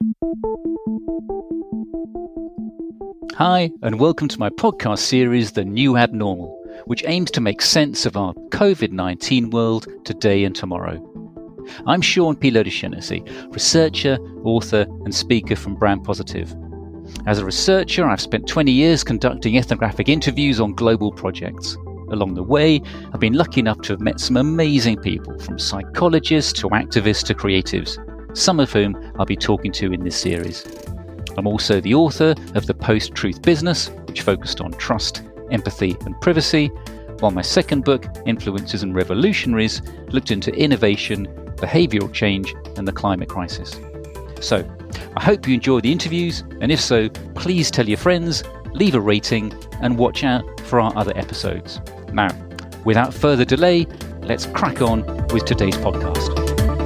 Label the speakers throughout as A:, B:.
A: Hi, and welcome to my podcast series, The New Abnormal, which aims to make sense of our COVID-19 world today and tomorrow. I'm Sean P. Lodeshenesi, researcher, author, and speaker from Brand Positive. As a researcher, I've spent 20 years conducting ethnographic interviews on global projects. Along the way, I've been lucky enough to have met some amazing people, from psychologists to activists to creatives, some of whom I'll be talking to in this series. I'm also the author of The Post-Truth Business, which focused on trust, empathy, and privacy, while my second book, Influencers and Revolutionaries, looked into innovation, behavioural change, and the climate crisis. So, I hope you enjoy the interviews, and if so, please tell your friends, leave a rating, and watch out for our other episodes. Now, without further delay, let's crack on with today's podcast.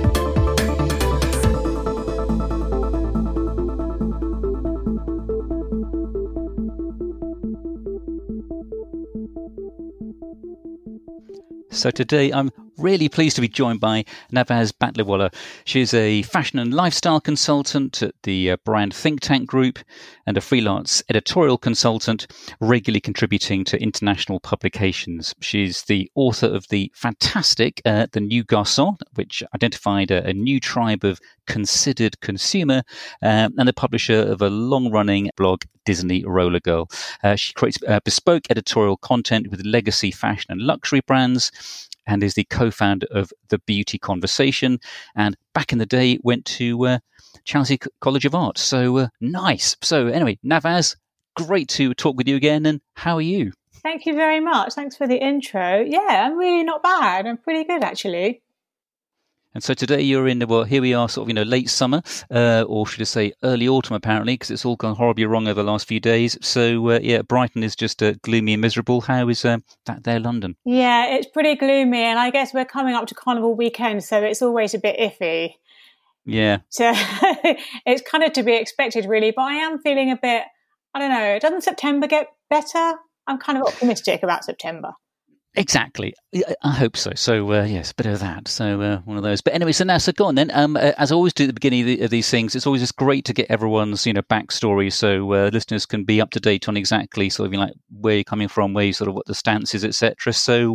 A: So today I'm really pleased to be joined by Navaz Batliwala. She's a fashion and lifestyle consultant at the Brand Think Tank Group and a freelance editorial consultant, regularly contributing to international publications. She's the author of the fantastic The New Garçon, which identified a new tribe of considered consumer, and the publisher of a long-running blog, Disney Roller Girl. She creates bespoke editorial content with legacy fashion and luxury brands, and is the co-founder of The Beauty Conversation, and back in the day went to Chelsea College of Art. So nice. So anyway, Navaz, great to talk with you again, and how are you?
B: Thank you very much. Thanks for the intro. Yeah, I'm really not bad. I'm pretty good, actually.
A: And so today you're in, well, here we are, sort of, late summer, or should I say early autumn, apparently, because it's all gone horribly wrong over the last few days. So, Brighton is just gloomy and miserable. How is that there, London?
B: Yeah, it's pretty gloomy, and I guess we're coming up to Carnival weekend, so it's always a bit iffy.
A: Yeah.
B: So it's kind of to be expected, really, but I am feeling a bit, I don't know, doesn't September get better? I'm kind of optimistic about September.
A: Exactly. I hope so. So, yes, a bit of that. So, one of those. But anyway, so go on then. As I always do at the beginning of these things, it's always just great to get everyone's, backstory, so listeners can be up to date on exactly sort of like where you're coming from, where you sort of what the stance is, etc. So,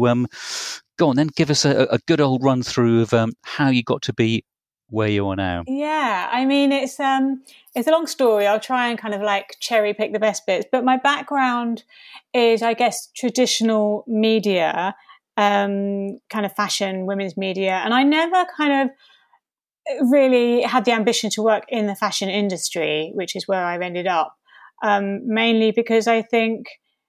A: go on then. Give us a good old run through of how you got to be where you are now.
B: Yeah, I mean, it's a long story. I'll try and kind of like cherry pick the best bits. But my background is, I guess, traditional media, kind of fashion, women's media. And I never kind of really had the ambition to work in the fashion industry, which is where I've ended up, mainly because I think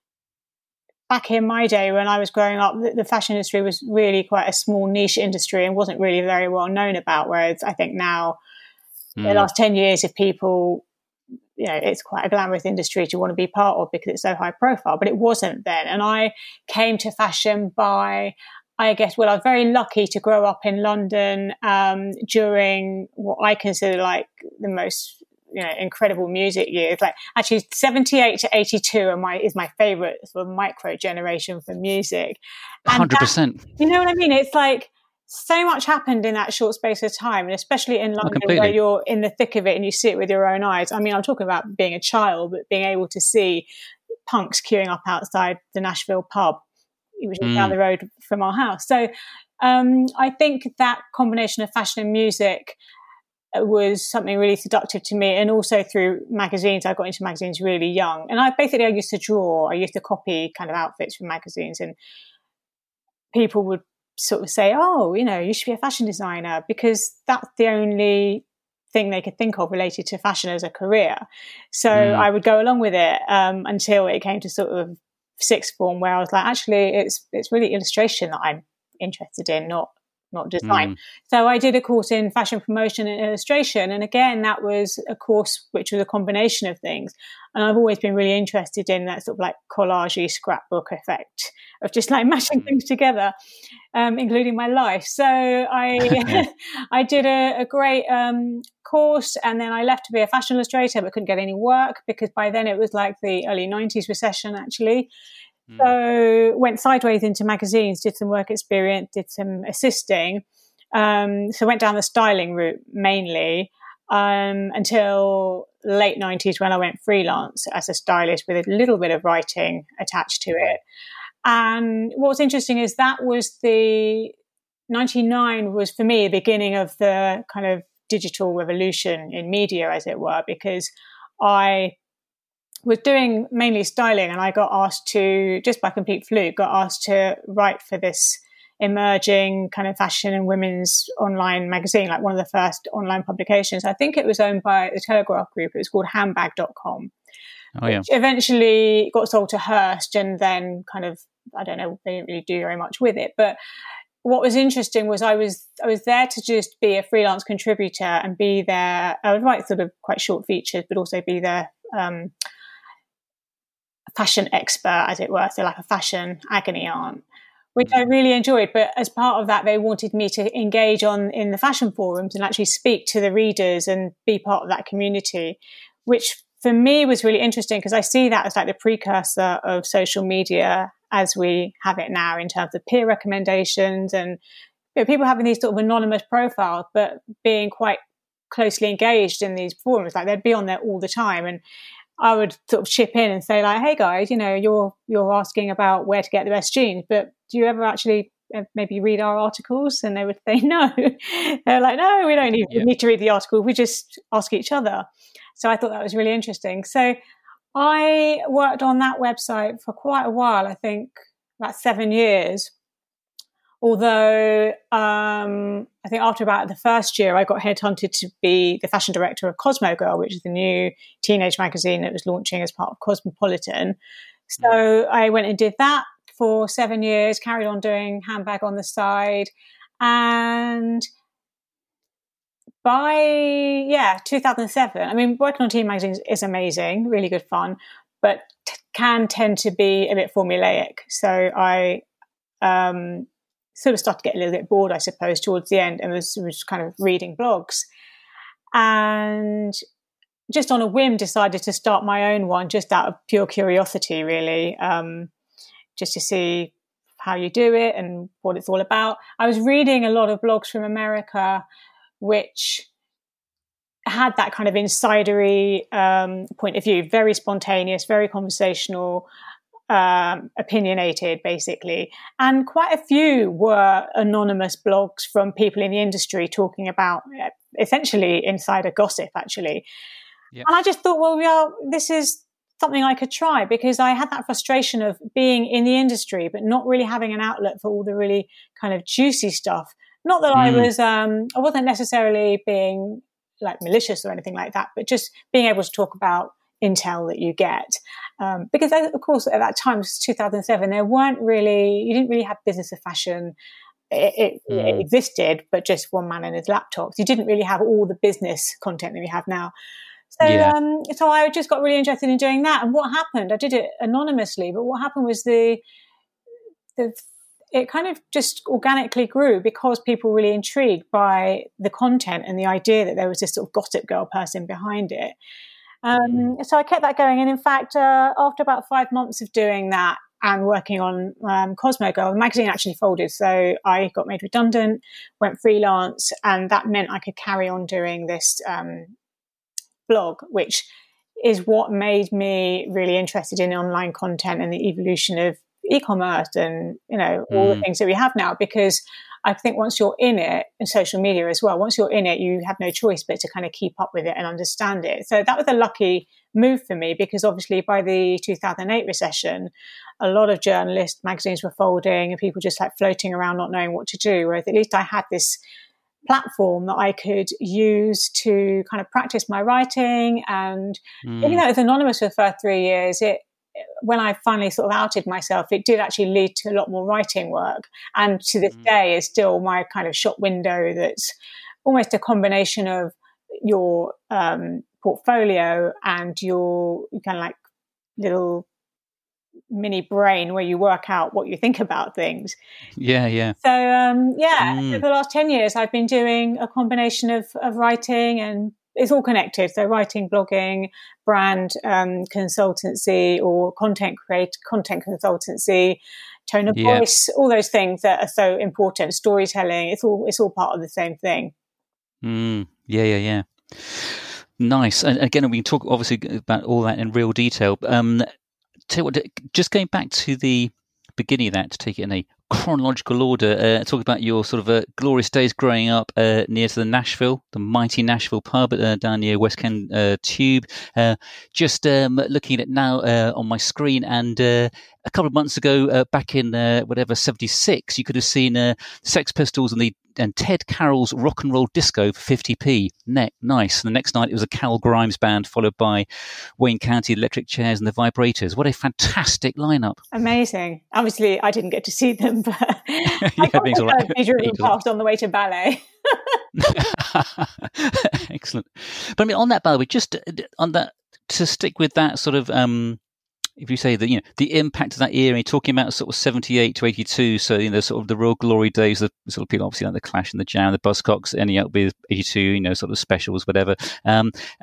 B: back in my day when I was growing up, the fashion industry was really quite a small niche industry and wasn't really very well known about. Whereas I think now, the last 10 years, if people, it's quite a glamorous industry to want to be part of because it's so high profile, but it wasn't then. And I came to fashion by, I guess, I was very lucky to grow up in London during what I consider like the most incredible music years. Like actually 78 to 82 is my favorite sort of micro generation for music.
A: 100%.
B: You know what I mean? It's like so much happened in that short space of time, and especially in London where you're in the thick of it and you see it with your own eyes. I mean, I'm talking about being a child, but being able to see punks queuing up outside the Nashville pub, which is down the road from our house. So I think that combination of fashion and music was something really seductive to me, and also through magazines. I got into magazines really young, and I used to draw. I used to copy kind of outfits from magazines, and people would sort of say, "Oh, you should be a fashion designer," because that's the only thing they could think of related to fashion as a career. So I would go along with it until it came to sort of sixth form, where I was like, actually, it's really illustration that I'm interested in, not design. So I did a course in fashion promotion and illustration. And again, that was a course which was a combination of things. And I've always been really interested in that sort of like collage-y scrapbook effect of just like mashing things together, including my life. So I I did a great course, and then I left to be a fashion illustrator, but couldn't get any work because by then it was like the early 90s recession, actually. So went sideways into magazines, did some work experience, did some assisting. So went down the styling route mainly. until late 90s when I went freelance as a stylist with a little bit of writing attached to it. And what's interesting is that was 99 was for me the beginning of the kind of digital revolution in media, as it were, because I was doing mainly styling and I got asked to, just by complete fluke, to write for this emerging kind of fashion and women's online magazine, like one of the first online publications. I think it was owned by the Telegraph Group. It was called handbag.com.
A: Oh, yeah.
B: Which eventually got sold to Hearst and then kind of, I don't know, they didn't really do very much with it. But what was interesting was I was there to just be a freelance contributor and be there. I would write sort of quite short features, but also be their fashion expert, as it were. So like a fashion agony aunt, which I really enjoyed. But as part of that, they wanted me to engage in the fashion forums and actually speak to the readers and be part of that community, which for me was really interesting because I see that as like the precursor of social media as we have it now in terms of peer recommendations and people having these sort of anonymous profiles, but being quite closely engaged in these forums. Like they'd be on there all the time. And I would sort of chip in and say like, hey guys, you're asking about where to get the best jeans, but do you ever actually maybe read our articles? And they would say, no. They're like, no, we don't need to read the article. We just ask each other. So I thought that was really interesting. So I worked on that website for quite a while, I think about 7 years. Although I think after about the first year, I got headhunted to be the fashion director of Cosmo Girl, which is the new teenage magazine that was launching as part of Cosmopolitan. So I went and did that for 7 years, carried on doing handbag on the side. And by 2007, I mean, working on teen magazines is amazing, really good fun, but can tend to be a bit formulaic. So I sort of started to get a little bit bored, I suppose, towards the end, and was kind of reading blogs. And just on a whim, decided to start my own one, just out of pure curiosity, really, just to see how you do it and what it's all about. I was reading a lot of blogs from America, which had that kind of insidery point of view, very spontaneous, very conversational, opinionated, basically. And quite a few were anonymous blogs from people in the industry talking about essentially insider gossip, actually. Yep. And I just thought, well, this is something I could try, because I had that frustration of being in the industry, but not really having an outlet for all the really kind of juicy stuff. Not that I wasn't necessarily being like malicious or anything like that, but just being able to talk about intel that you get. Because of course, at that time, 2007, you didn't really have Business of Fashion. It existed, but just one man and his laptops. You didn't really have all the business content that we have now. So, so I just got really interested in doing that. And what happened, I did it anonymously, but what happened was it kind of just organically grew because people were really intrigued by the content and the idea that there was this sort of gossip girl person behind it. So I kept that going. And in fact, after about 5 months of doing that and working on Cosmo Girl, the magazine actually folded. So I got made redundant, went freelance, and that meant I could carry on doing this blog, which is what made me really interested in online content and the evolution of e-commerce and, all the things that we have now. Because I think once you're in it, and social media as well, once you're in it, you have no choice but to kind of keep up with it and understand it. So that was a lucky move for me, because obviously by the 2008 recession, a lot of journalists, magazines were folding and people just like floating around not knowing what to do. Whereas at least I had this platform that I could use to kind of practice my writing. And even though it was anonymous for the first 3 years, when I finally sort of outed myself, it did actually lead to a lot more writing work. And to this day is still my kind of shop window that's almost a combination of your portfolio and your kind of like little mini brain where you work out what you think about things.
A: Yeah.
B: So, for the last 10 years, I've been doing a combination of writing, and it's all connected. So writing, blogging, brand consultancy, or content consultancy, tone of voice, all those things that are so important. Storytelling, it's all part of the same thing.
A: Yeah. Nice. And again, we can talk obviously about all that in real detail. Tell you what, just going back to the beginning of that, to take it in a chronological order, talk about your sort of glorious days growing up near to the mighty Nashville pub down near West Kent Tube. Just looking at it now on my screen, and a couple of months ago, back in 76, you could have seen Sex Pistols and Ted Carroll's Rock and Roll Disco for 50p. Nice. And the next night it was a Cal Grimes band, followed by Wayne County Electric Chairs and the Vibrators. What a fantastic lineup.
B: Amazing. Obviously, I didn't get to see them, but I got to driven past on the way to ballet.
A: Excellent. But I mean, on that, by the way, just on that, to stick with that sort of... if you say that, the impact of that era, you're talking about sort of 78 to 82, so, sort of the real glory days of sort of people, obviously like the Clash and the Jam, the Buzzcocks, ending up with 82, sort of specials, whatever. I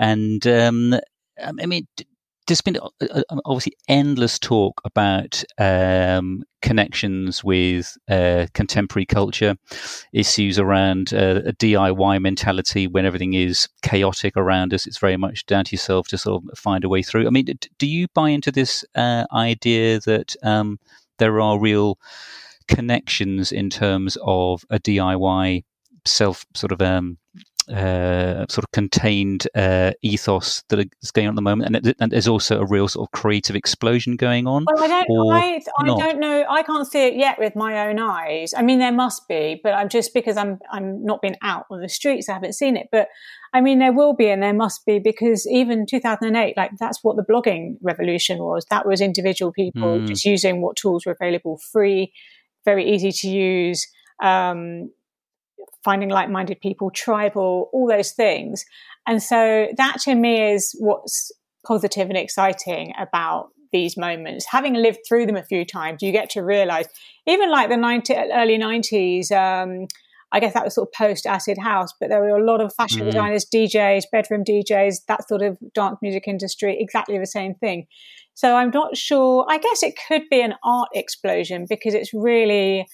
A: mean, there's been obviously endless talk about connections with contemporary culture, issues around a DIY mentality when everything is chaotic around us. It's very much down to yourself to sort of find a way through. I mean, do you buy into this idea that there are real connections in terms of a DIY self sort of contained ethos that is going on at the moment, and there's also a real sort of creative explosion going on?
B: Well, I don't know. I can't see it yet with my own eyes. I mean, there must be, but I'm just because I'm not been out on the streets, I haven't seen it. But I mean, there will be, and there must be, because even 2008, like that's what the blogging revolution was. That was individual people just using what tools were available, free, very easy to use. Finding like-minded people, tribal, all those things. And so that to me is what's positive and exciting about these moments. Having lived through them a few times, you get to realize, even like the early 90s, I guess that was sort of post-acid house, but there were a lot of fashion designers, DJs, bedroom DJs, that sort of dance music industry, exactly the same thing. So I'm not sure. I guess it could be an art explosion because it's really...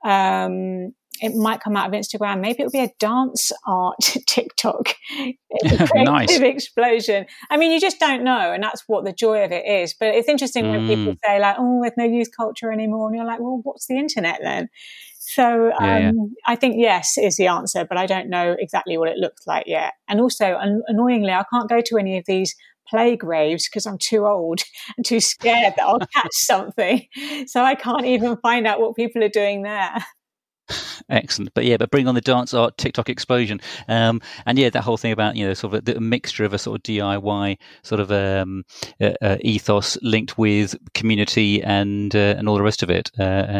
B: it might come out of Instagram. Maybe it'll be a dance art TikTok. Creative explosion. I mean, you just don't know. And that's what the joy of it is. But it's interesting when people say like, oh, there's no youth culture anymore. And you're like, well, what's the internet then? So I think yes is the answer, but I don't know exactly what it looks like yet. And also, annoyingly, I can't go to any of these play graves because I'm too old and too scared that I'll catch something. So I can't even find out what people are doing there.
A: Excellent. But bring on the dance art TikTok explosion. And that whole thing about, sort of a mixture of a sort of DIY sort of ethos linked with community and all the rest of it.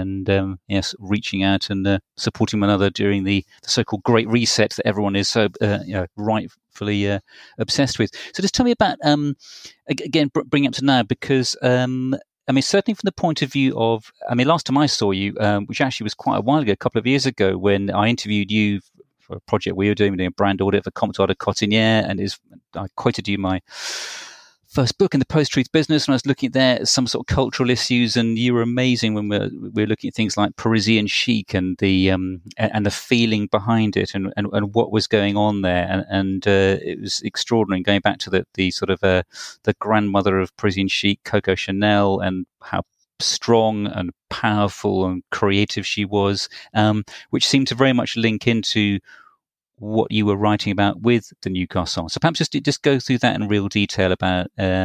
A: Yes, reaching out and supporting one another during the so-called Great Reset that everyone is so rightfully obsessed with. So just tell me about, again, bring up to now, because I mean, certainly from the point of view of, last time I saw you, which actually was quite a while ago, a couple of years ago, when I interviewed you for a project we were doing a brand audit for Comptoir de Cottinière, and I quoted you my first book in the post-truth business, and I was looking at there some sort of cultural issues, and you were amazing when we're looking at things like Parisian chic and the feeling behind it and what was going on there, and it was extraordinary. Going back to the sort of the grandmother of Parisian chic, Coco Chanel, and how strong and powerful and creative she was, which seemed to very much link into what you were writing about with the New Garçon. So perhaps just go through that in real detail about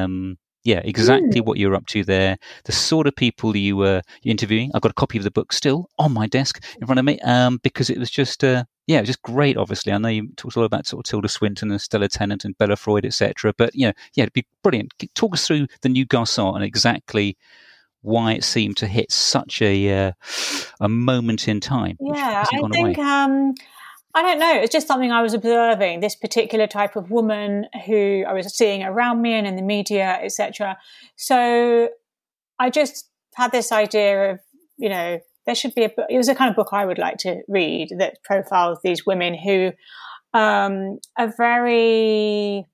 A: exactly what you're up to there, the sort of people you were interviewing. I've got a copy of the book still on my desk in front of me, because it was just it was just great. Obviously, I know you talked all about sort of Tilda Swinton and Stella Tennant and Bella Freud, etc. But it'd be brilliant. Talk us through the New Garçon and exactly why it seemed to hit such a moment in time.
B: Yeah, I think. I don't know. It's just something I was observing, this particular type of woman who I was seeing around me and in the media, etc. So I just had this idea of, there should be it was a kind of book I would like to read that profiles these women who are very,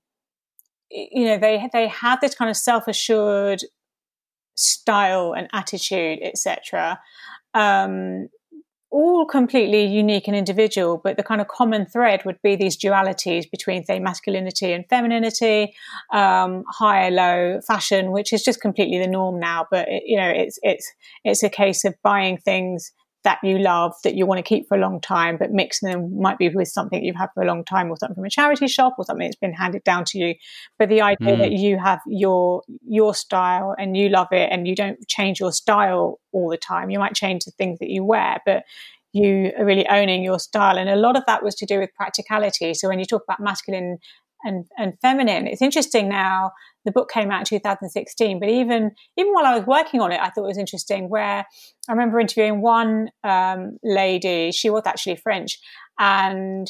B: they have this kind of self-assured style and attitude, etc. all completely unique and individual, but the kind of common thread would be these dualities between, say, masculinity and femininity, high, low, fashion, which is just completely the norm now. But it's a case of buying things that you love, that you want to keep for a long time, but mixing them might be with something you've had for a long time, or something from a charity shop, or something that's been handed down to you. But the idea that you have your style and you love it, and you don't change your style all the time. You might change the things that you wear, but you are really owning your style. And a lot of that was to do with practicality. So when you talk about masculine and feminine, it's interesting now. The book came out in 2016, but even while I was working on it, I thought it was interesting, where I remember interviewing one lady. She was actually French, and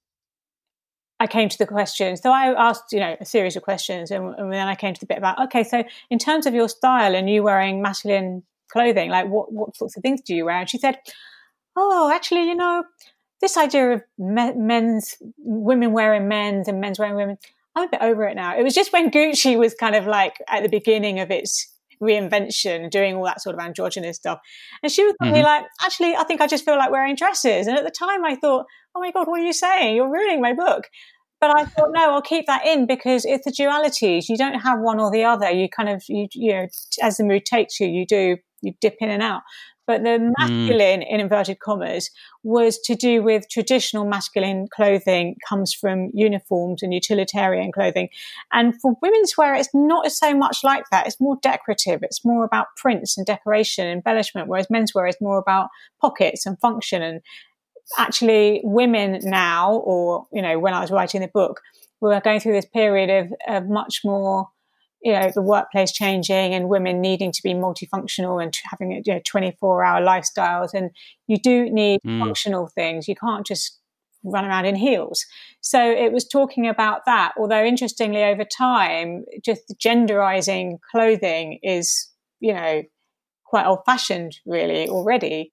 B: I came to the questions. So I asked, a series of questions, and then I came to the bit about, okay, so in terms of your style and you wearing masculine clothing, like what sorts of things do you wear? And she said, oh, actually, this idea of women wearing men's and men's wearing women, I'm a bit over it now. It was just when Gucci was kind of like at the beginning of its reinvention, doing all that sort of androgynous stuff. And she was probably like, actually, I think I just feel like wearing dresses. And at the time I thought, oh my God, what are you saying? You're ruining my book. But I thought, no, I'll keep that in, because it's the dualities. You don't have one or the other. You kind of, as the mood takes you, you dip in and out. But the masculine, in inverted commas, was to do with traditional masculine clothing, comes from uniforms and utilitarian clothing. And for women's wear, it's not so much like that. It's more decorative. It's more about prints and decoration, embellishment, whereas menswear is more about pockets and function. And actually, women now, or, when I was writing the book, we were going through this period of much more, the workplace changing and women needing to be multifunctional and having 24-hour lifestyles. And you do need functional things. You can't just run around in heels. So it was talking about that. Although interestingly, over time, just genderizing clothing is, quite old-fashioned really already.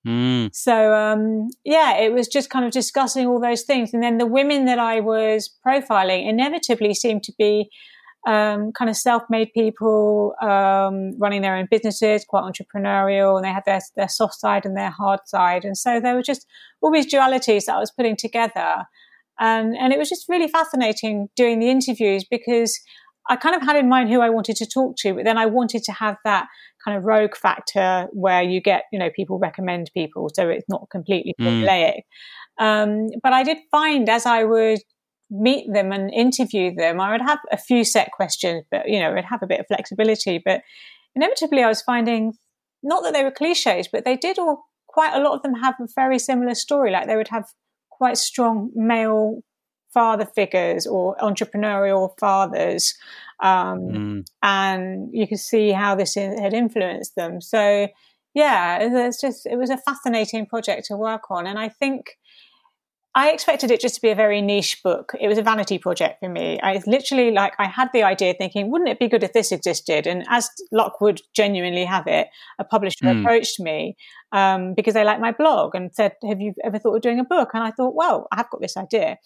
B: So, it was just kind of discussing all those things. And then the women that I was profiling inevitably seemed to be kind of self-made people, running their own businesses, quite entrepreneurial, and they had their soft side and their hard side. And so there were just all these dualities that I was putting together. And it was just really fascinating doing the interviews, because I kind of had in mind who I wanted to talk to, but then I wanted to have that kind of rogue factor where you get, people recommend people. So it's not completely formulaic. But I did find, as I would meet them and interview them, I would have a few set questions, but it'd have a bit of flexibility. But inevitably I was finding, not that they were cliches, but they did quite a lot of them have a very similar story. Like they would have quite strong male father figures or entrepreneurial fathers, and you could see how this had influenced them. So it was a fascinating project to work on. And I think I expected it just to be a very niche book. It was a vanity project for me. I literally, I had the idea thinking, wouldn't it be good if this existed? And as luck would genuinely have it, a publisher approached me because they liked my blog and said, have you ever thought of doing a book? And I thought, well, I have got this idea.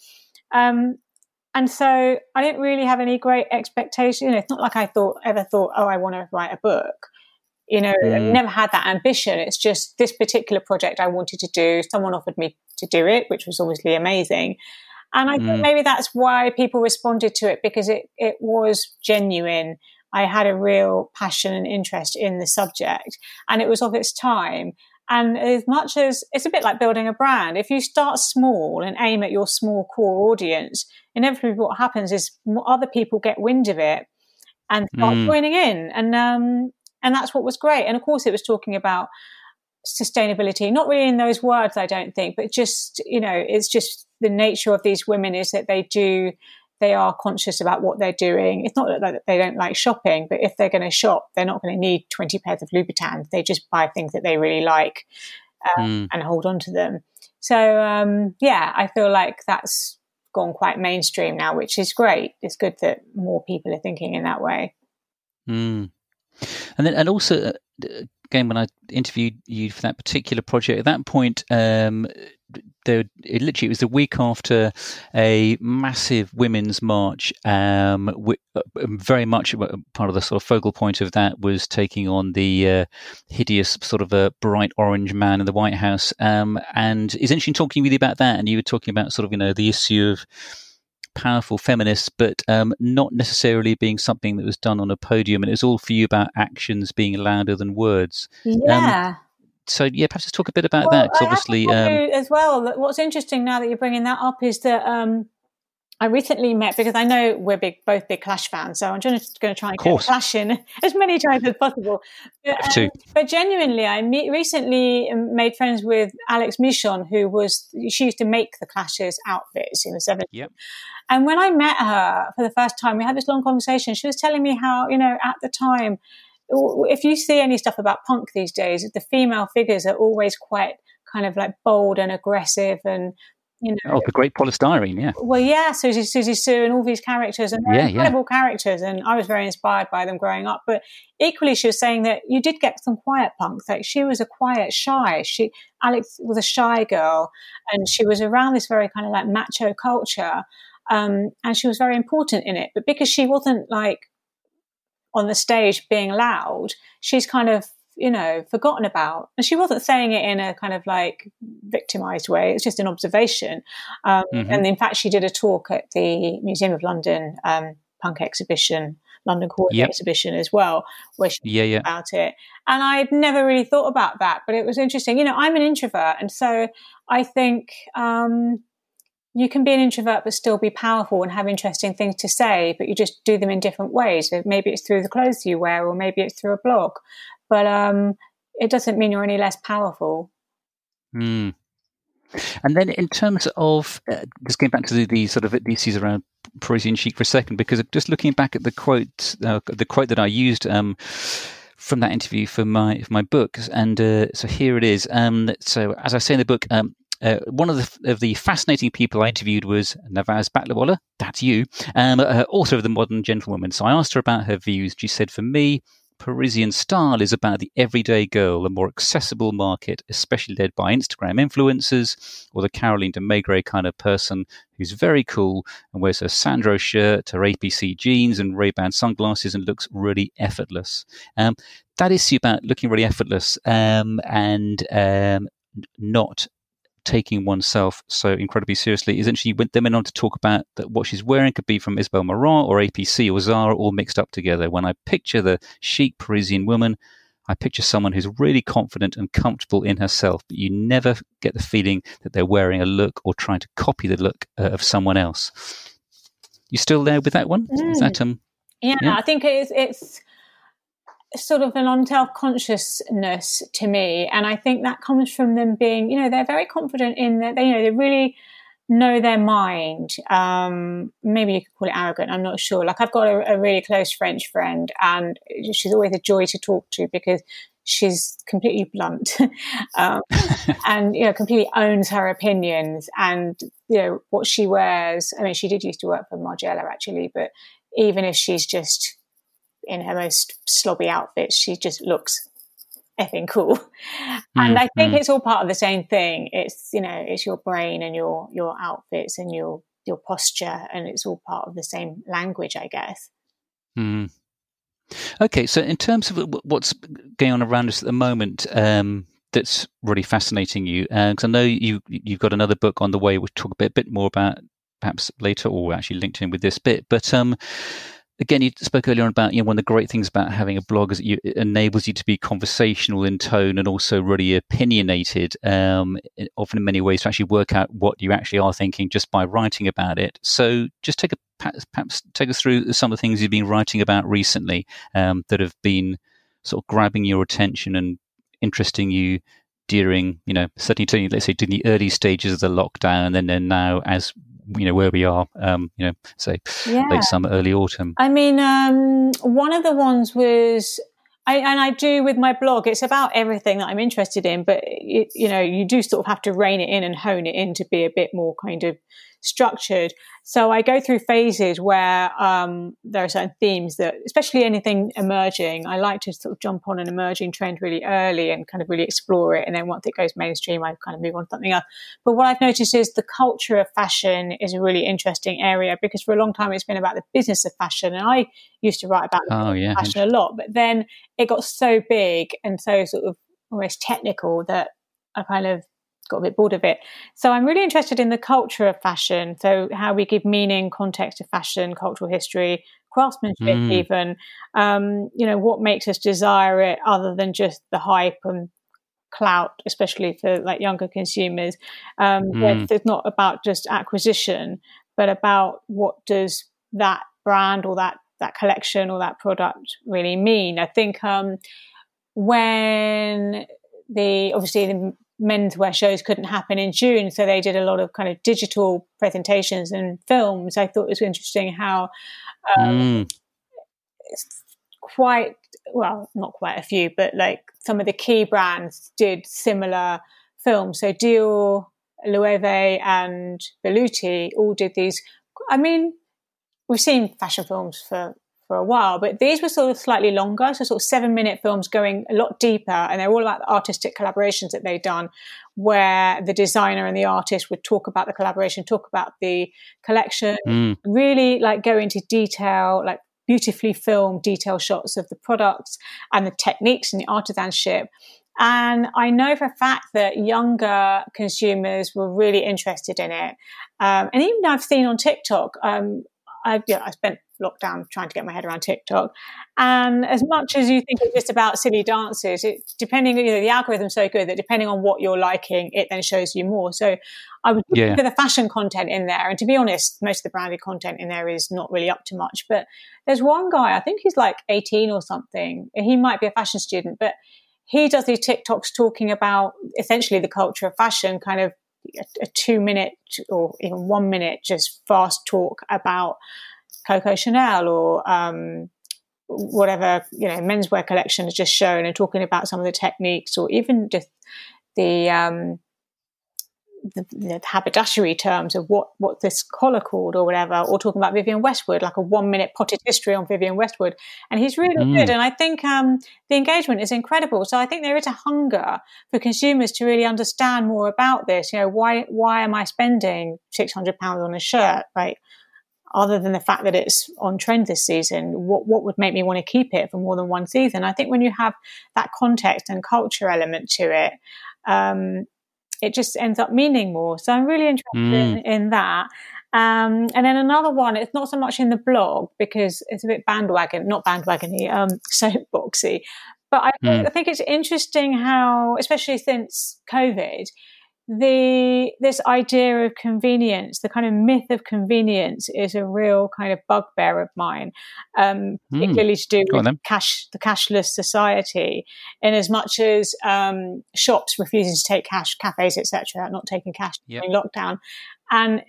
B: And so I didn't really have any great expectation. It's not like I ever thought, oh, I want to write a book. I never had that ambition. It's just this particular project I wanted to do. Someone offered me to do it, which was obviously amazing. And I think maybe that's why people responded to it, because it was genuine. I had a real passion and interest in the subject, and it was of its time. And as much as it's a bit like building a brand, if you start small and aim at your small core audience, inevitably what happens is other people get wind of it and start joining in. And that's what was great. And of course, it was talking about sustainability, not really in those words, I don't think, but just, it's just the nature of these women is that they are conscious about what they're doing. It's not that they don't like shopping, but if they're going to shop, they're not going to need 20 pairs of Louboutins. They just buy things that they really like and hold on to them. So, I feel like that's gone quite mainstream now, which is great. It's good that more people are thinking in that way.
A: And also, again, when I interviewed you for that particular project, at that point, there it was the week after a massive women's march. Very much part of the sort of focal point of that was taking on the hideous sort of a bright orange man in the White House. And it's interesting talking with you about that. And you were talking about sort of, the issue of powerful feminists, but not necessarily being something that was done on a podium. And it was all for you about actions being louder than words.
B: Yeah.
A: So perhaps let's talk a bit about that. Because obviously,
B: as well. What's interesting now that you're bringing that up is that I recently met, because I know we're both big Clash fans, so I'm just going to try and get Clash in as many times as possible. But genuinely, I recently made friends with Alex Michon, she used to make the Clash's outfits in the 70s.
A: Yep.
B: And when I met her for the first time, we had this long conversation. She was telling me how, at the time, if you see any stuff about punk these days, the female figures are always quite kind of like bold and aggressive and,
A: the great polystyrene, yeah.
B: Well, yeah, Susie Sue and all these characters, and they're incredible characters, and I was very inspired by them growing up. But equally, she was saying that you did get some quiet punks. Like, she was a quiet, shy. Alex was a shy girl, and she was around this very kind of like macho culture, and she was very important in it. But because she wasn't like on the stage being loud, she's kind of forgotten about. And she wasn't saying it in a kind of like victimized way. It's just an observation. And in fact, she did a talk at the Museum of London punk exhibition, London Calling exhibition as well, where she talked about it. And I'd never really thought about that, but it was interesting. I'm an introvert. And so I think you can be an introvert but still be powerful and have interesting things to say, but you just do them in different ways. Maybe it's through the clothes you wear, or maybe it's through a blog. But it doesn't mean you're any less powerful.
A: Mm. And then in terms of, just going back to the sort of issues around Parisian chic for a second, because just looking back at the quote that I used from that interview for my book, and so here it is. So as I say in the book, one of the fascinating people I interviewed was Nawaz Baklawala, that's you, author of The Modern Gentlewoman. So I asked her about her views. She said, for me, Parisian style is about the everyday girl, a more accessible market, especially led by Instagram influencers or the Caroline de Maigret kind of person who's very cool and wears her Sandro shirt, her APC jeans and Ray-Ban sunglasses and looks really effortless. That issue about looking really effortless and not taking oneself so incredibly seriously is actually went on to talk about that what she's wearing could be from Isabel Marant or APC or Zara all mixed up together. When I picture the chic Parisian woman, I picture someone who's really confident and comfortable in herself, but you never get the feeling that they're wearing a look or trying to copy the look of someone else. You still there with that one? Is that
B: yeah, I think it's sort of an unself-consciousness to me, and I think that comes from them being, they're very confident in that they really know their mind. Maybe you could call it arrogant, I'm not sure. Like, I've got a really close French friend, and she's always a joy to talk to because she's completely blunt and completely owns her opinions, and what she wears. I mean, she did used to work for Margiela actually, but even if she's just in her most slobby outfits, she just looks effing cool. And I think it's all part of the same thing. It's, it's your brain and your outfits and your posture, and it's all part of the same language, I guess.
A: Okay, so in terms of what's going on around us at the moment, that's really fascinating you, because I know you've got another book on the way, we'll talk a bit more about perhaps later, or actually linked in with this bit, but again, you spoke earlier on about, one of the great things about having a blog is that it enables you to be conversational in tone and also really opinionated, often in many ways to actually work out what you actually are thinking just by writing about it. So just perhaps take us through some of the things you've been writing about recently that have been sort of grabbing your attention and interesting you during, certainly, let's say, during the early stages of the lockdown, and then now as where we are, say late summer, early autumn.
B: I mean, one of the ones was, I do with my blog, it's about everything that I'm interested in, but you do sort of have to rein it in and hone it in to be a bit more kind of structured. So I go through phases where there are certain themes that, especially anything emerging, I like to sort of jump on an emerging trend really early and kind of really explore it. And then once it goes mainstream, I kind of move on to something else. But what I've noticed is the culture of fashion is a really interesting area, because for a long time it's been about the business of fashion. And I used to write about fashion a lot, but then it got so big and so sort of almost technical that I kind of got a bit bored of it. So I'm really interested in the culture of fashion. So how we give meaning, context to fashion, cultural history, craftsmanship, even, what makes us desire it other than just the hype and clout, especially for like younger consumers. It's not about just acquisition, but about what does that brand or that collection or that product really mean. I think when the menswear shows couldn't happen in June, so they did a lot of kind of digital presentations and films. I thought it was interesting how it's not quite a few, but like some of the key brands did similar films. So Dior, Loewe and Berluti all did these. I mean, we've seen fashion films for a while, but these were sort of slightly longer, so sort of 7-minute films going a lot deeper, and they're all about the artistic collaborations that they've done, where the designer and the artist would talk about the collaboration, talk about the collection, really like go into detail, like beautifully filmed detail shots of the products and the techniques and the artisanship. And I know for a fact that younger consumers were really interested in it. And even I've seen on TikTok, I spent lockdown trying to get my head around TikTok. And as much as you think it's just about silly dances, the algorithm's so good that depending on what you're liking, it then shows you more. So I was looking for the fashion content in there. And to be honest, most of the branded content in there is not really up to much. But there's one guy, I think he's like 18 or something. He might be a fashion student, but he does these TikToks talking about essentially the culture of fashion, kind of a 2-minute or even 1 minute, just fast talk about Coco Chanel or whatever, menswear collection has just shown, and talking about some of the techniques, or even just the haberdashery terms of what this collar called or whatever, or talking about Vivienne Westwood, like a 1-minute potted history on Vivienne Westwood. And he's really good. And I think the engagement is incredible. So I think there is a hunger for consumers to really understand more about this. Why am I spending £600 on a shirt, right? Other than the fact that it's on trend this season, what would make me want to keep it for more than one season? I think when you have that context and culture element to it, it just ends up meaning more. So I'm really interested in that. And then another one, it's not so much in the blog because it's a bit not bandwagony, soapboxy. But I think it's interesting how, especially since COVID, this idea of convenience, the kind of myth of convenience, is a real kind of bugbear of mine, particularly to do with the cashless society, in as much as shops refusing to take cash, cafes, etc., not taking cash during lockdown, and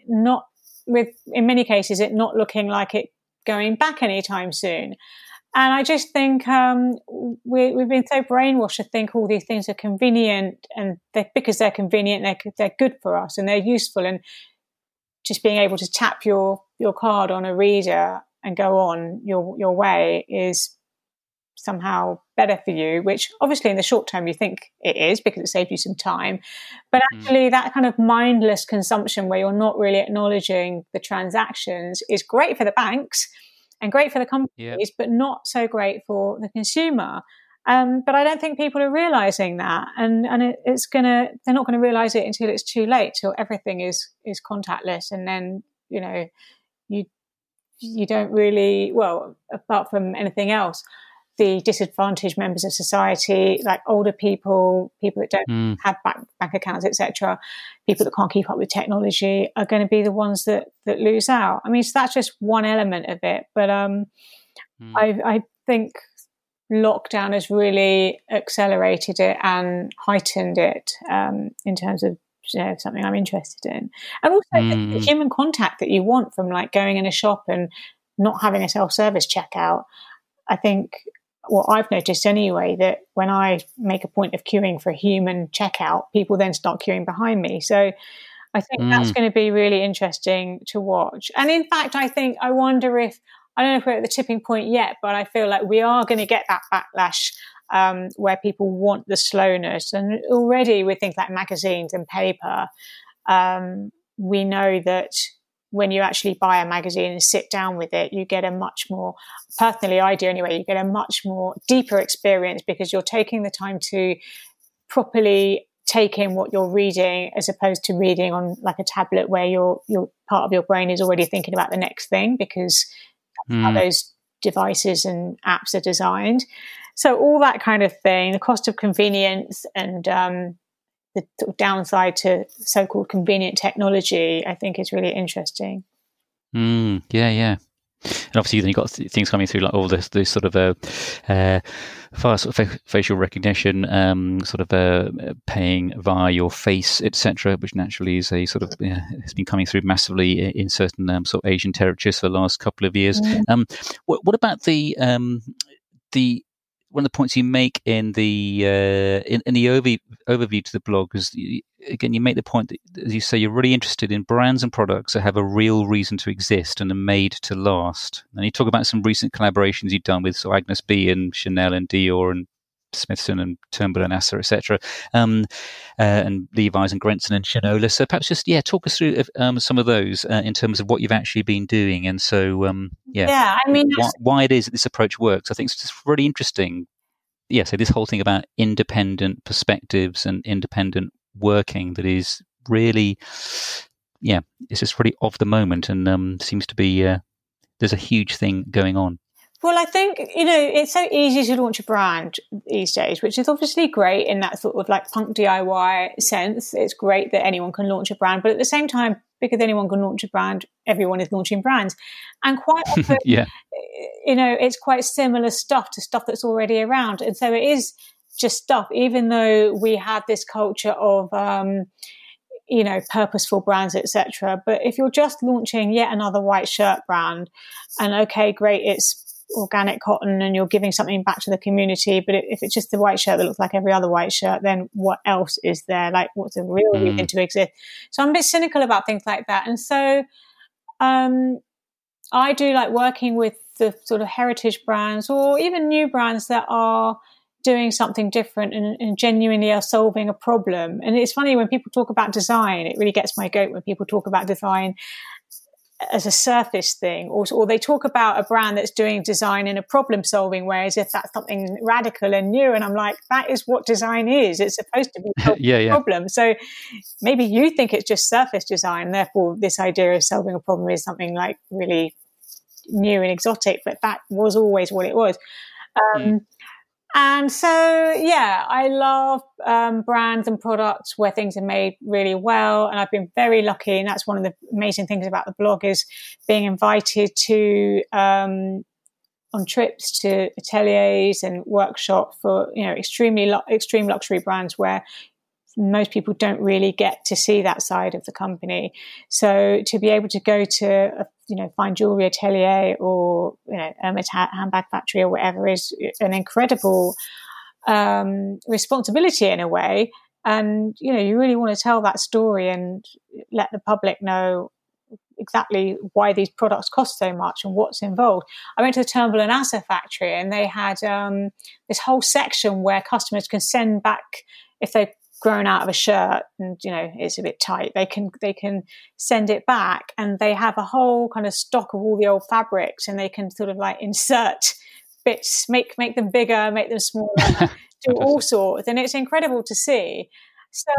B: in many cases, it not looking like it going back anytime soon. And I just think we've been so brainwashed to think all these things are convenient, and because they're convenient, they're good for us and they're useful. And just being able to tap your card on a reader and go on your way is somehow better for you, which obviously in the short term you think it is because it saves you some time. But actually that kind of mindless consumption where you're not really acknowledging the transactions is great for the banks and great for the companies, but not so great for the consumer. But I don't think people are realizing that, and they're not going to realize it until it's too late, till everything is contactless, and then you don't really, well, apart from anything else, the disadvantaged members of society, like older people that don't have bank accounts, etc., people that can't keep up with technology, are going to be the ones that lose out. I mean, so that's just one element of it. But I think lockdown has really accelerated it and heightened it in terms of something I'm interested in. And also the human contact that you want from like going in a shop and not having a self-service checkout. I think what I've noticed anyway, that when I make a point of queuing for a human checkout, people then start queuing behind me. So I think that's going to be really interesting to watch. And in fact, I don't know if we're at the tipping point yet, but I feel like we are going to get that backlash where people want the slowness. And already with things like magazines and paper, we know that when you actually buy a magazine and sit down with it, you get a much more, personally I do anyway, you get a much more deeper experience because you're taking the time to properly take in what you're reading as opposed to reading on like a tablet where your part of your brain is already thinking about the next thing because that's how those devices and apps are designed. So all that kind of thing, the cost of convenience and the downside to so-called convenient technology, I think is really interesting.
A: Yeah. And obviously, then you've got things coming through like all this sort of fast sort of facial recognition, paying via your face, etc., which naturally is a sort of has been coming through massively in certain sort of Asian territories for the last couple of years. What about the one of the points you make in the overview to the blog is, again, you make the point that, as you say, you're really interested in brands and products that have a real reason to exist and are made to last. And you talk about some recent collaborations you've done with Agnes B and Chanel and Dior and Smithson and Turnbull and Asser, etc., and Levi's and Grenson and Shinola. So perhaps just talk us through some of those in terms of what you've actually been doing, and so
B: I mean,
A: why it is that this approach works. I think it's just really interesting. Yeah, so this whole thing about independent perspectives and independent working that is really, it's just really of the moment and seems to be there's a huge thing going on.
B: Well, I think, it's so easy to launch a brand these days, which is obviously great in that sort of like punk DIY sense. It's great that anyone can launch a brand, but at the same time, because anyone can launch a brand, everyone is launching brands. And quite often, it's quite similar stuff to stuff that's already around. And so it is just stuff, even though we have this culture of, purposeful brands, etc. But if you're just launching yet another white shirt brand, and okay, great, it's organic cotton and you're giving something back to the community, but if it's just the white shirt that looks like every other white shirt, then what else is there? Like, what's the real reason to exist? So I'm a bit cynical about things like that. And so I do like working with the sort of heritage brands or even new brands that are doing something different and genuinely are solving a problem. And it's funny when people talk about design, it really gets my goat when people talk about design as a surface thing, or they talk about a brand that's doing design in a problem-solving way as if that's something radical and new. And I'm like, that is what design is. It's supposed to be solving a problem. So maybe you think it's just surface design, therefore this idea of solving a problem is something like really new and exotic, but that was always what it was. And so, I love brands and products where things are made really well. And I've been very lucky. And that's one of the amazing things about the blog is being invited to on trips to ateliers and workshops for, extreme luxury brands where most people don't really get to see that side of the company. So to be able to go to Fine Jewelry Atelier or Hermes Handbag Factory or whatever is an incredible responsibility in a way. And you really want to tell that story and let the public know exactly why these products cost so much and what's involved. I went to the Turnbull and Asser factory and they had this whole section where customers can send back if they've grown out of a shirt and it's a bit tight, they can send it back, and they have a whole kind of stock of all the old fabrics, and they can sort of like insert bits, make them bigger, make them smaller, do all sorts, and it's incredible to see. So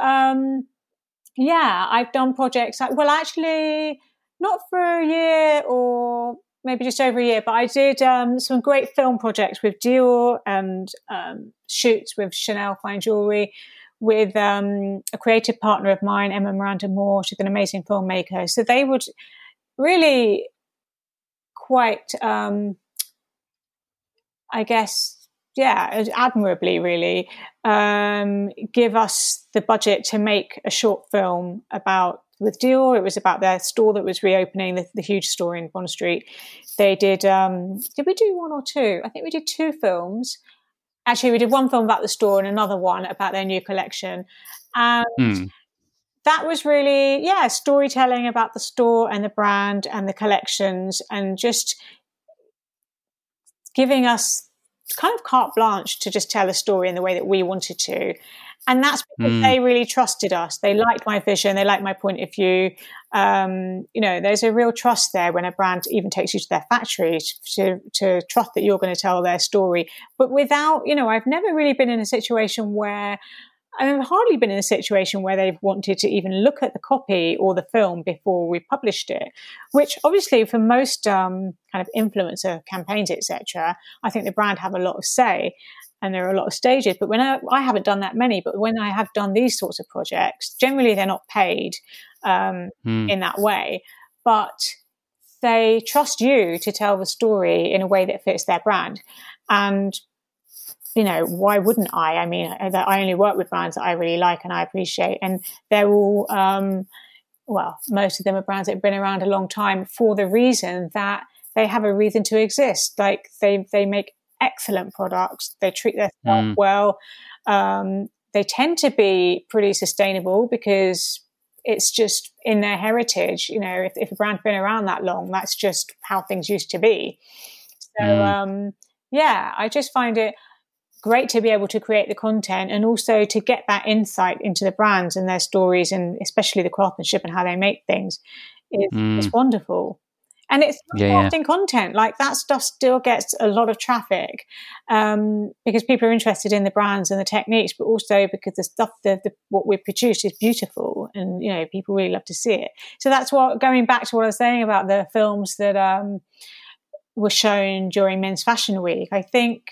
B: I've done projects actually not for a year or maybe just over a year, but I did some great film projects with Dior and shoots with Chanel Fine Jewelry, with a creative partner of mine, Emma Miranda Moore. She's an amazing filmmaker. So they would really quite, admirably really give us the budget to make a short film with Dior. It was about their store that was reopening, the huge store in Bond Street. They did we do one or two? I think we did two films. Actually, we did one film about the store and another one about their new collection. And that was really, storytelling about the store and the brand and the collections, and just giving us kind of carte blanche to just tell a story in the way that we wanted to. And that's because they really trusted us. They liked my vision. They liked my point of view. There's a real trust there when a brand even takes you to their factory to trust that you're going to tell their story. But without, I've never really been in a situation where, I've hardly been in a situation where they've wanted to even look at the copy or the film before we published it, which obviously for most kind of influencer campaigns, etc., I think the brand have a lot of say. And there are a lot of stages, but when I haven't done that many, but when I have done these sorts of projects, generally they're not paid in that way, but they trust you to tell the story in a way that fits their brand. And, why wouldn't I? I mean, I only work with brands that I really like and I appreciate, and they're all, most of them are brands that have been around a long time for the reason that they have a reason to exist. Like they make excellent products. They treat their staff well. They tend to be pretty sustainable because it's just in their heritage. If a brand's been around that long, that's just how things used to be. So, I just find it great to be able to create the content and also to get that insight into the brands and their stories, and especially the craftsmanship and how they make things. It's wonderful. And it's crafting content. Like, that stuff still gets a lot of traffic because people are interested in the brands and the techniques, but also because the stuff, what we produce is beautiful, and people really love to see it. So that's what, going back to what I was saying about the films that were shown during Men's Fashion Week. I think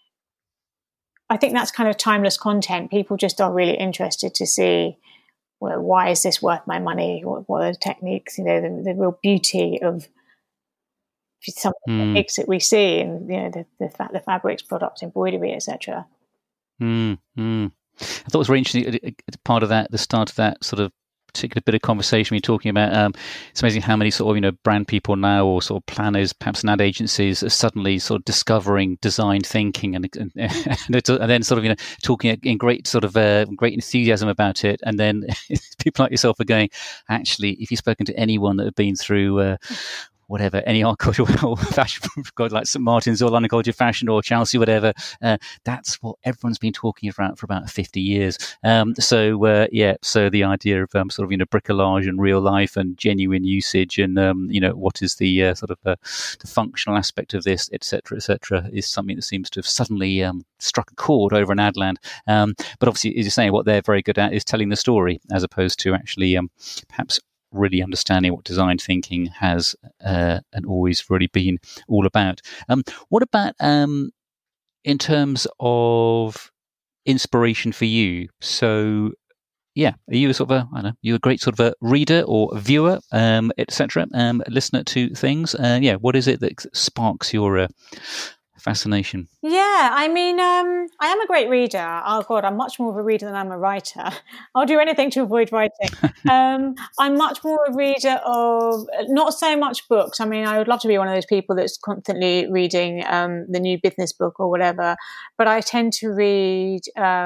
B: that's kind of timeless content. People just are really interested to see, well, why is this worth my money? What are the techniques? The real beauty of some of the techniques that we see, and the fabrics, products, embroidery, etc.
A: I thought it was very interesting. Part of that, the start of that sort of particular bit of conversation, we're talking about. It's amazing how many sort of brand people now, or sort of planners, perhaps in ad agencies, are suddenly sort of discovering design thinking, and then sort of talking in great sort of great enthusiasm about it. And then people like yourself are going, actually, if you've spoken to anyone that have been through whatever, any art college or fashion, like St Martin's or London College of Fashion or Chelsea, whatever, that's what everyone's been talking about for about 50 years. So the idea of sort of bricolage and real life and genuine usage, and what is the sort of the functional aspect of this, etc., is something that seems to have suddenly struck a chord over in Adland. But obviously, as you're saying, what they're very good at is telling the story, as opposed to actually perhaps really understanding what design thinking has and always really been all about. What about in terms of inspiration for you? So, are you a sort of you're a great sort of a reader or a viewer, etc., listener to things? What is it that sparks your fascination?
B: I mean, I am a great reader. Oh God, I'm much more of a reader than I'm a writer. I'll do anything to avoid writing. I'm much more a reader of, not so much books. I mean, I would love to be one of those people that's constantly reading the new business book or whatever, but I tend to read,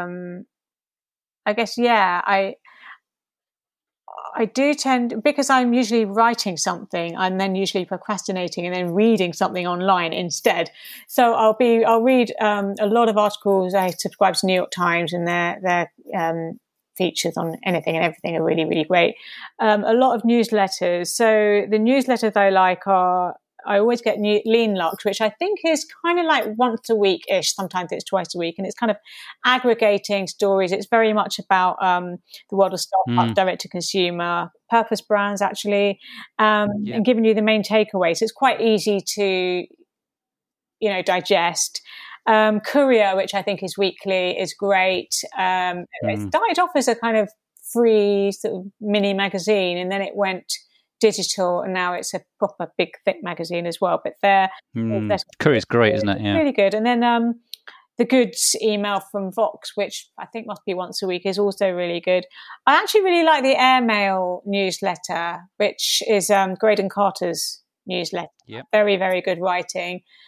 B: I do tend, because I'm usually writing something, I'm then usually procrastinating and then reading something online instead. So I'll read a lot of articles. I subscribe to New York Times, and their features on anything and everything are really, really great. A lot of newsletters. So the newsletters I like are, I always get Lean Lux, which I think is kind of like once a week-ish. Sometimes it's twice a week, and it's kind of aggregating stories. It's very much about the world of startups, direct to consumer, purpose brands, actually, and giving you the main takeaways. It's quite easy to, digest. Courier, which I think is weekly, is great. It started off as a kind of free sort of mini magazine, and then it went digital, and now it's a proper big thick magazine as well. But
A: Courier's great, isn't it?
B: Really good. And then the Goods email from Vox, which I think must be once a week, is also really good. I actually really like the Airmail newsletter, which is Graydon Carter's newsletter. Very, very good writing.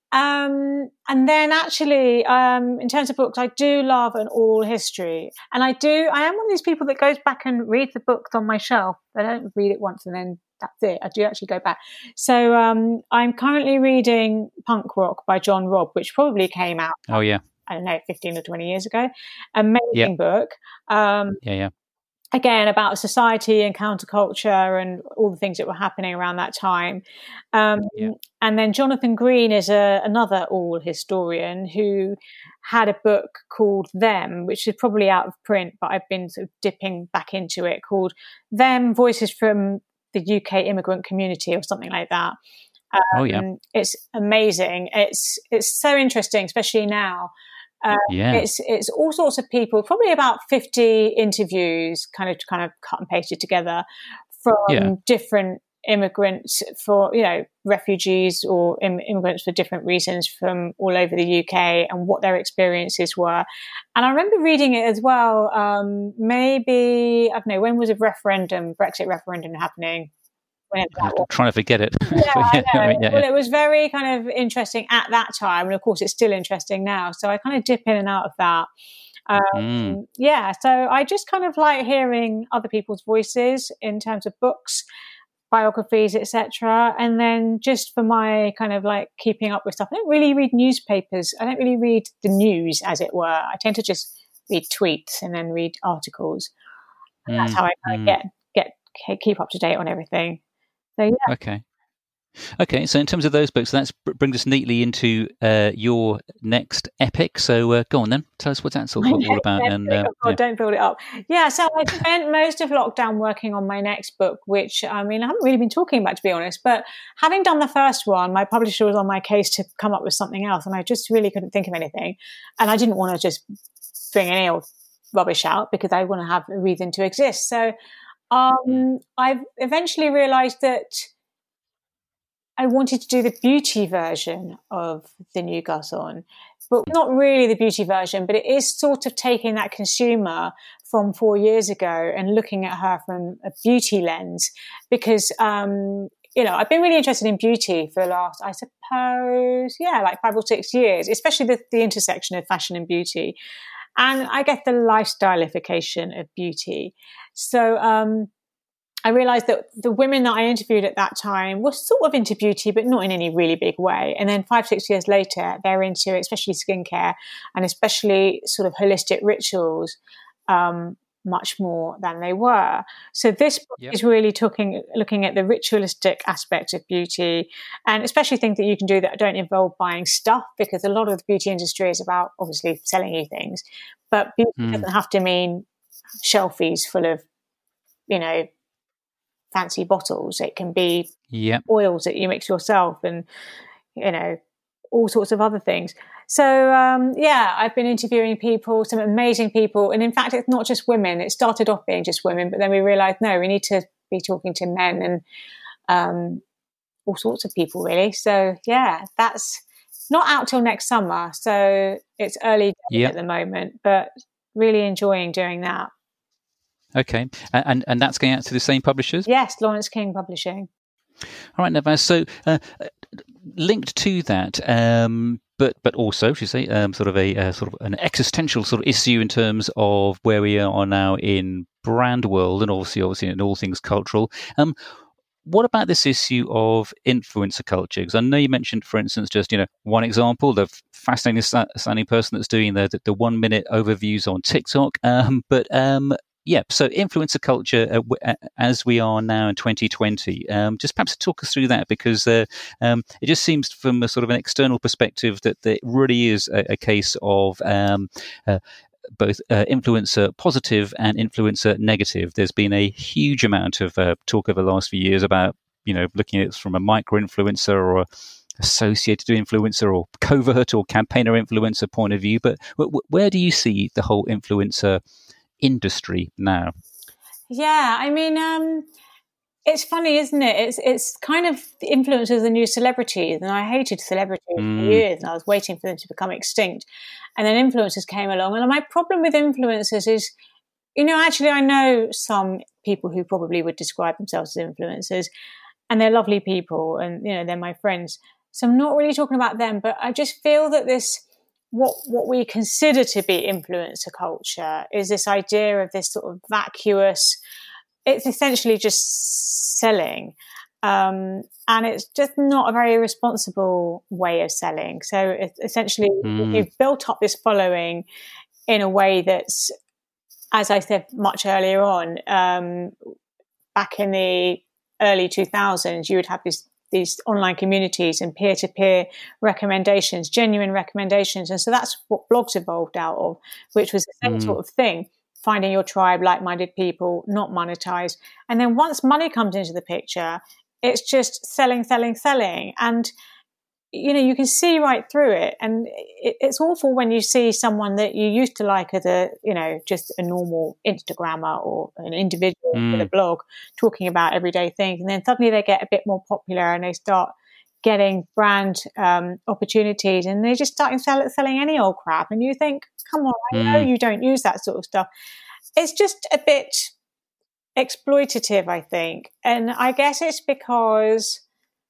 B: And then actually, in terms of books, I do love an all history. And I am one of these people that goes back and reads the books on my shelf. I don't read it once and then that's it. I do actually go back. So I'm currently reading Punk Rock by John Robb, which probably came out.
A: Oh, yeah.
B: I don't know, 15 or 20 years ago. Amazing book.
A: Yeah.
B: Again, about society and counterculture and all the things that were happening around that time. And then Jonathan Green is another all historian who had a book called Them, which is probably out of print, but I've been sort of dipping back into it, called Them, Voices from the UK Immigrant Community or something like that. It's amazing. It's so interesting, especially now. It's all sorts of people, probably about 50 interviews kind of cut and pasted together from different immigrants for, refugees or immigrants for different reasons from all over the UK and what their experiences were. And I remember reading it as well. Maybe, I don't know, when was a Brexit referendum happening?
A: I'm trying to forget it.
B: Well, it was very kind of interesting at that time, and of course, it's still interesting now. So I kind of dip in and out of that. So I just kind of like hearing other people's voices in terms of books, biographies, etc. And then just for my kind of like keeping up with stuff, I don't really read newspapers. I don't really read the news, as it were. I tend to just read tweets and then read articles. And that's how I kind of keep up to date on everything. So, yeah.
A: Okay. So in terms of those books, that brings us neatly into your next epic. So go on then. Tell us what that's all about.
B: Don't build it up. Yeah, so I spent most of lockdown working on my next book, which, I haven't really been talking about, to be honest. But having done the first one, my publisher was on my case to come up with something else. And I just really couldn't think of anything. And I didn't want to just bring any old rubbish out because I want to have a reason to exist. So I've eventually realised that I wanted to do the beauty version of The New Garçon, but not really the beauty version, but it is sort of taking that consumer from 4 years ago and looking at her from a beauty lens because, I've been really interested in beauty for the last, I suppose, like 5 or 6 years, especially the intersection of fashion and beauty. And I guess the lifestyleification of beauty. So I realized that the women that I interviewed at that time were sort of into beauty, but not in any really big way. And then 5-6 years later, they're into especially skincare and especially sort of holistic rituals much more than they were. So this book is really looking at the ritualistic aspect of beauty and especially things that you can do that don't involve buying stuff, because a lot of the beauty industry is about obviously selling you things. But beauty doesn't have to mean shelfies full of, fancy bottles. It can be oils that you mix yourself and, all sorts of other things. So, I've been interviewing people, some amazing people. And in fact, it's not just women. It started off being just women, but then we realized, no, we need to be talking to men and all sorts of people, really. So, that's not out till next summer. So it's early days at the moment, but really enjoying doing that.
A: Okay. And that's going out to the same publishers?
B: Yes, Lawrence King Publishing.
A: All right, Navaz. So linked to that, but also, should say, sort of an existential sort of issue in terms of where we are now in brand world, and obviously in all things cultural. What about this issue of influencer culture? Because I know you mentioned, for instance, just one example, the fascinating sounding person that's doing the 1 minute overviews on TikTok, so influencer culture as we are now in 2020. Just perhaps talk us through that, because it just seems from a sort of an external perspective that there really is a case of both influencer positive and influencer negative. There's been a huge amount of talk over the last few years about, looking at it from a micro-influencer or associated influencer or covert or campaigner influencer point of view. But where do you see the whole influencer industry now?
B: It's funny, isn't it? It's kind of influencers the new celebrities, and I hated celebrities for years, and I was waiting for them to become extinct. And then influencers came along, and my problem with influencers is, actually I know some people who probably would describe themselves as influencers, and they're lovely people, and they're my friends. So I'm not really talking about them, but I just feel that what we consider to be influencer culture is this idea of this sort of vacuous, it's essentially just selling. And it's just not a very responsible way of selling. So it's essentially, you've built up this following in a way that's, as I said much earlier on, back in the early 2000s, you would have these online communities and peer-to-peer recommendations, genuine recommendations. And so that's what blogs evolved out of, which was the same sort of thing, finding your tribe, like-minded people, not monetized. And then once money comes into the picture, it's just selling. And, you can see right through it. And it's awful when you see someone that you used to like as just a normal Instagrammer or an individual with a blog talking about everyday things. And then suddenly they get a bit more popular and they start getting brand opportunities and they just start selling any old crap. And you think, come on, I know you don't use that sort of stuff. It's just a bit exploitative, I think. And I guess it's because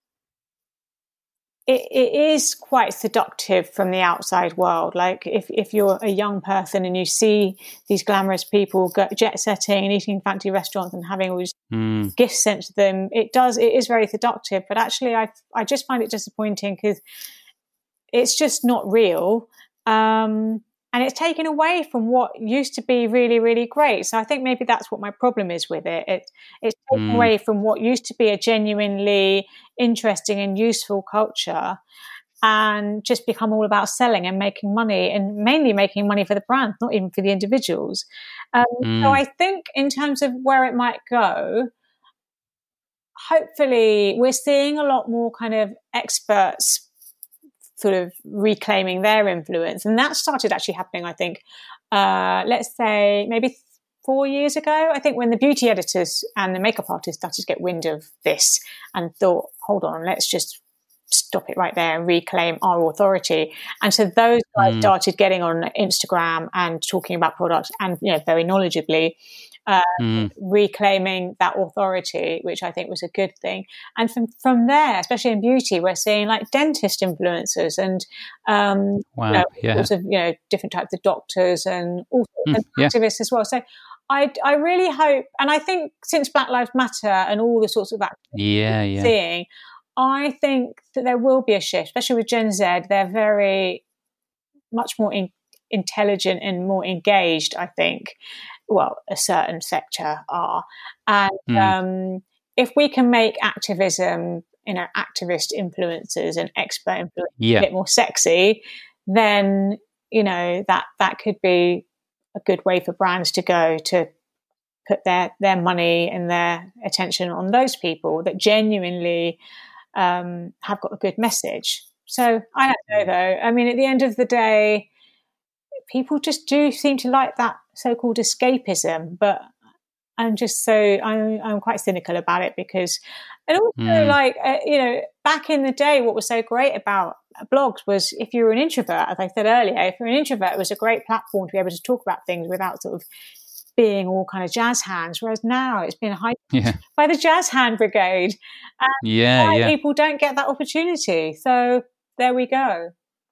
B: it is quite seductive from the outside world. Like if you're a young person and you see these glamorous people jet setting and eating in fancy restaurants and having all these gifts sent to them, it is very seductive. But actually, I just find it disappointing because it's just not real. And it's taken away from what used to be really, really great. So I think maybe that's what my problem is with it. It's taken away from what used to be a genuinely interesting and useful culture and just become all about selling and making money, and mainly making money for the brand, not even for the individuals. So I think in terms of where it might go, hopefully we're seeing a lot more kind of experts sort of reclaiming their influence. And that started actually happening, I think, let's say maybe 4 years ago, I think, when the beauty editors and the makeup artists started to get wind of this and thought, hold on, let's just stop it right there and reclaim our authority. And so those guys started getting on Instagram and talking about products and, very knowledgeably, reclaiming that authority, which I think was a good thing. And from there, especially in beauty, we're seeing like dentist influencers and lots of different types of doctors and all sorts of activists as well. So I really hope, and I think since Black Lives Matter and all the sorts of activists seeing, I think that there will be a shift, especially with Gen Z. They're very much more intelligent and more engaged, I think. Well, a certain sector are. And if we can make activism, activist influencers and expert influencers a bit more sexy, then, that could be a good way for brands to go to put their money and their attention on those people that genuinely have got a good message. So I don't know, though. I mean, at the end of the day, people just do seem to like that so-called escapism, but I'm quite cynical about it because, and also back in the day, what was so great about blogs was if you were an introvert, as I said earlier, if you're an introvert, it was a great platform to be able to talk about things without sort of being all kind of jazz hands, whereas now it's been hyped by the jazz hand brigade. And people don't get that opportunity. So there we go.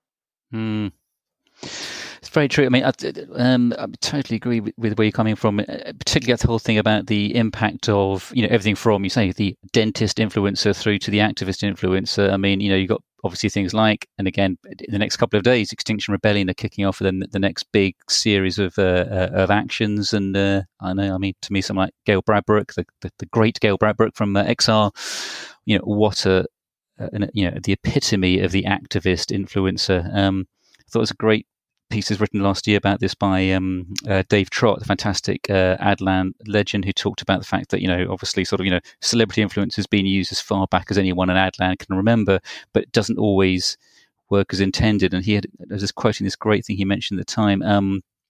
A: It's very true. I mean, I totally agree with where you're coming from, particularly that whole thing about the impact of, everything from, you say, the dentist influencer through to the activist influencer. I mean, you've got obviously things like, and again, in the next couple of days, Extinction Rebellion are kicking off the next big series of actions. And I know, I mean, to me, something like Gail Bradbrook, the great Gail Bradbrook from XR, what the epitome of the activist influencer. I thought it was a great pieces written last year about this by Dave Trott, the fantastic Adland legend, who talked about the fact that, obviously sort of, celebrity influence has been used as far back as anyone in Adland can remember, but it doesn't always work as intended. And he was just quoting this great thing he mentioned at the time.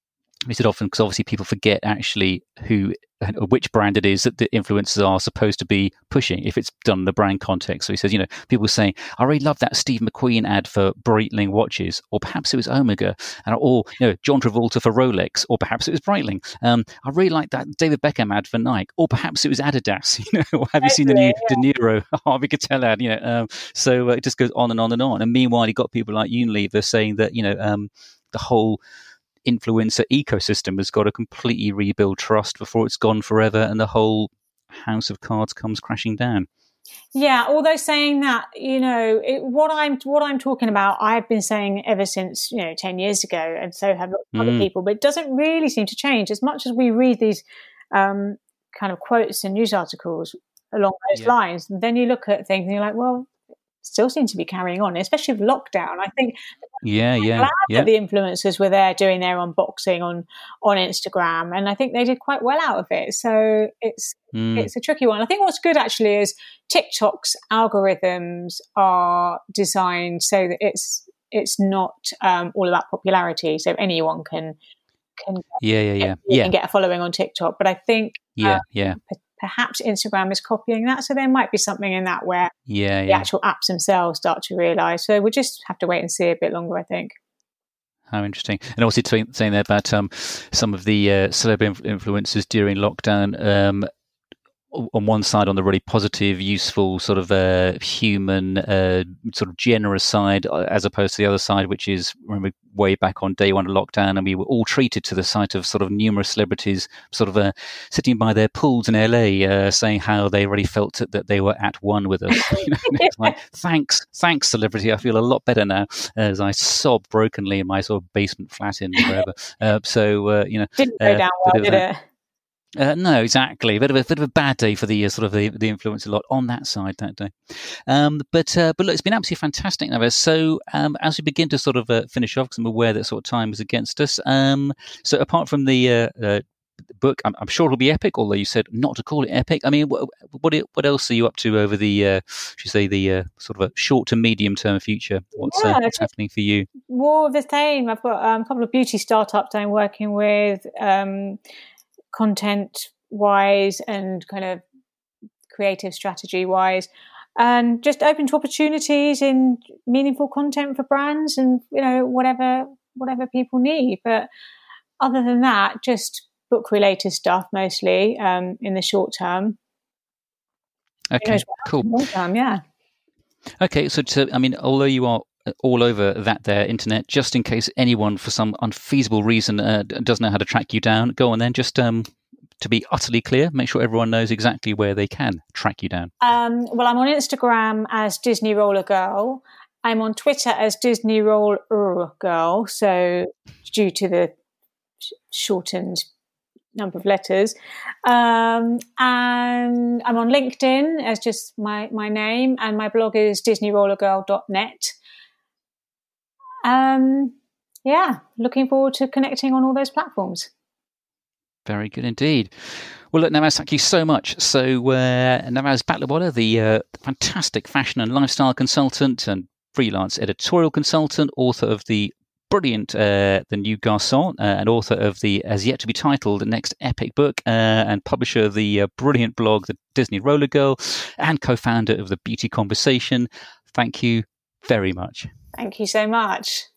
A: He said often, because obviously people forget actually which brand it is that the influencers are supposed to be pushing if it's done in the brand context. So he says, people saying, I really love that Steve McQueen ad for Breitling watches, or perhaps it was Omega, or John Travolta for Rolex, or perhaps it was Breitling. I really like that David Beckham ad for Nike, or perhaps it was Adidas. Or have you seen the new De Niro Harvey Keitel ad? So it just goes on and on and on. And meanwhile, you got people like Unilever saying that the whole influencer ecosystem has got to completely rebuild trust before it's gone forever and the whole house of cards comes crashing down.
B: Yeah, although saying that, what I'm talking about, I've been saying ever since 10 years ago, and so have lots of other people, but it doesn't really seem to change as much as we read these kind of quotes and news articles along those lines. And then you look at things and you're like, well, still seems to be carrying on, especially with lockdown. I think glad that the influencers were there doing their unboxing on Instagram, and I think they did quite well out of it. So it's a tricky one. I think what's good actually is TikTok's algorithms are designed so that it's not all about popularity, so anyone can get a following on TikTok. But I think perhaps Instagram is copying that. So there might be something in that where the actual apps themselves start to realise. So we'll just have to wait and see a bit longer, I think.
A: How interesting. And also saying there about some of the celebrity influencers during lockdown, on one side, on the really positive, useful, sort of human, sort of generous side, as opposed to the other side, which is, remember, way back on day one of lockdown, and we were all treated to the sight of sort of numerous celebrities sort of sitting by their pools in LA, saying how they really felt that they were at one with us. It's like, thanks, celebrity. I feel a lot better now, as I sob brokenly in my sort of basement flat in wherever.
B: Didn't go down well, did it?
A: No, exactly. A bit of a bad day for the sort of the influencer lot on that side that day. But look, it's been absolutely fantastic, Navaz. So as we begin to sort of finish off, because I'm aware that sort of time is against us. So apart from the book, I'm sure it'll be epic. Although you said not to call it epic. I mean, what else are you up to over the sort of a short to medium term future? What's happening for you?
B: More of the same. I've got a couple of beauty startups I'm working with. Content wise and kind of creative strategy wise, and just open to opportunities in meaningful content for brands and whatever people need. But other than that, just book related stuff mostly in the short term.
A: Okay, cool.
B: Long term, yeah.
A: Okay, so although you are all over that there internet, just in case anyone for some unfeasible reason doesn't know how to track you down, go on then, just to be utterly clear, make sure everyone knows exactly where they can track you down.
B: Well, I'm on Instagram as Disney Roller Girl. I'm on Twitter as Disney Roller Girl, so due to the shortened number of letters. And I'm on LinkedIn as just my name, and my blog is disneyrollergirl.net. Looking forward to connecting on all those platforms.
A: Very good indeed. Well, look, Navaz, thank you so much. So Navaz Batliwala, the fantastic fashion and lifestyle consultant and freelance editorial consultant, author of the brilliant The New Garçon, and author of the as yet to be titled next epic book, and publisher of the brilliant blog The Disney Roller Girl, and co-founder of The Beauty Conversation. Thank you very much.
B: Thank you so much.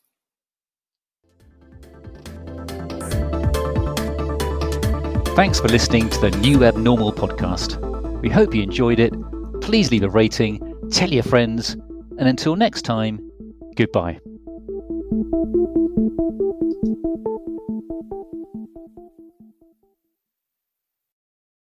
A: Thanks for listening to the New Abnormal podcast. We hope you enjoyed it. Please leave a rating, tell your friends, and until next time, goodbye.